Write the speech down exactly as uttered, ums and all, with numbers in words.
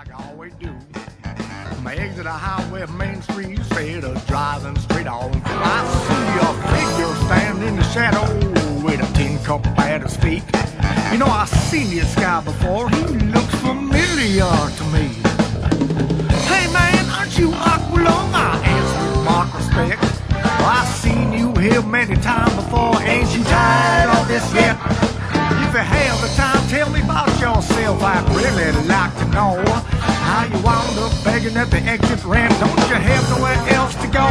like I always do. My exit a highway, Main Street, straight of driving straight on. I see a figure standing in the shadow with a tin cup at his feet. You know, I've seen this guy before. He looks familiar to me. Hey man, aren't you Aqualung? I answered with mock respect. Well, I've seen you here many times before. Ain't you tired of this yet? If you have the time, tell me about yourself. I'd really like to know how you wound up begging at the exit ramp. Don't you have nowhere else to go?